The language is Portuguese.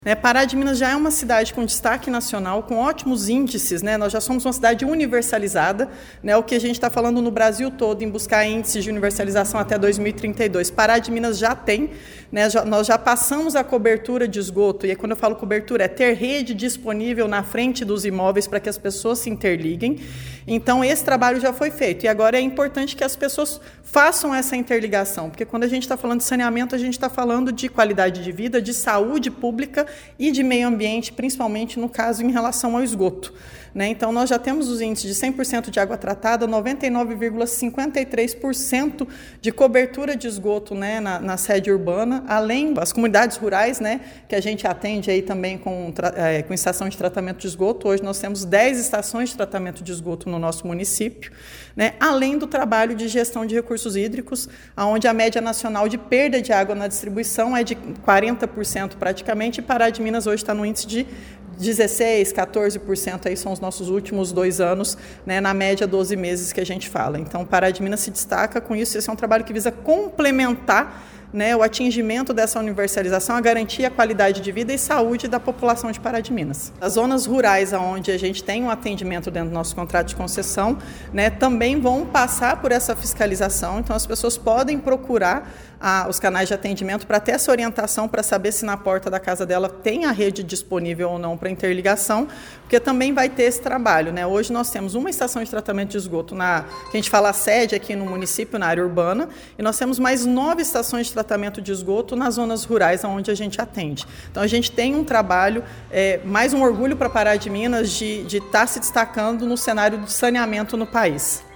Pará de Minas já é uma cidade com destaque nacional, com ótimos índices, nós já somos uma cidade universalizada, o que a gente está falando no Brasil todo em buscar índices de universalização até 2032. Pará de Minas já tem, nós já passamos a cobertura de esgoto, e aí quando eu falo cobertura é ter rede disponível na frente dos imóveis para que as pessoas se interliguem. Então esse trabalho já foi feito, e agora é importante que as pessoas façam essa interligação, porque quando a gente está falando de saneamento, a gente está falando de qualidade de vida, de saúde pública e de meio ambiente, principalmente no caso em relação ao esgoto. Então, nós já temos os índices de 100% de água tratada, 99,53% de cobertura de esgoto na sede urbana, além das comunidades rurais, que a gente atende aí também com estação de tratamento de esgoto. Hoje nós temos 10 estações de tratamento de esgoto no nosso município, além do trabalho de gestão de recursos hídricos, onde a média nacional de perda de água na distribuição é de 40% praticamente, e Pará de Minas hoje está no índice de 16%, 14%, aí são os nossos últimos 2 anos, na média 12 meses que a gente fala. Então, Pará de Minas se destaca com isso. Esse é um trabalho que visa complementar o atingimento dessa universalização, a garantia a qualidade de vida e saúde da população de Pará de Minas. As zonas rurais, onde a gente tem um atendimento dentro do nosso contrato de concessão, também vão passar por essa fiscalização, então as pessoas podem procurar os canais de atendimento para ter essa orientação, para saber se na porta da casa dela tem a rede disponível ou não para interligação, porque também vai ter esse trabalho. Hoje nós temos uma estação de tratamento de esgoto, que a gente fala a sede aqui no município, na área urbana, e nós temos mais 9 estações de tratamento de esgoto nas zonas rurais onde a gente atende. Então a gente tem um trabalho, mais um orgulho para Pará de Minas de estar se destacando no cenário de saneamento no país.